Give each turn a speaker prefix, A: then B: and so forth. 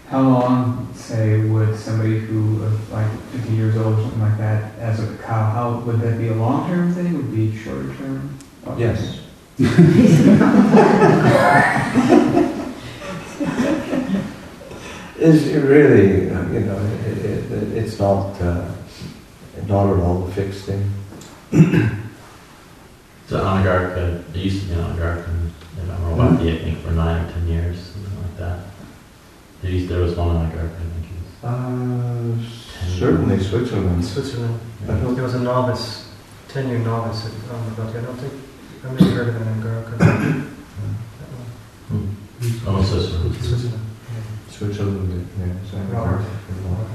A: How long, say, would somebody who, like 50 years old or something like that, as a cow, how would that be a long-term thing? Would it be shorter term?
B: Yes. It's really, it's not at all a fixed thing.
C: So Anagarika, there used to be an Anagarika in Amaravati, I think, for 9 or 10 years, something like that. There was one Anagarika, I think
B: Certainly Switzerland.
D: Switzerland.
B: I don't-
D: There was a novice, 10-year novice at Amaravati. I don't think I may have heard of an Angaraka.
C: Oh, Switzerland.
D: Switzerland.
B: Switzerland, yeah.
D: Robert.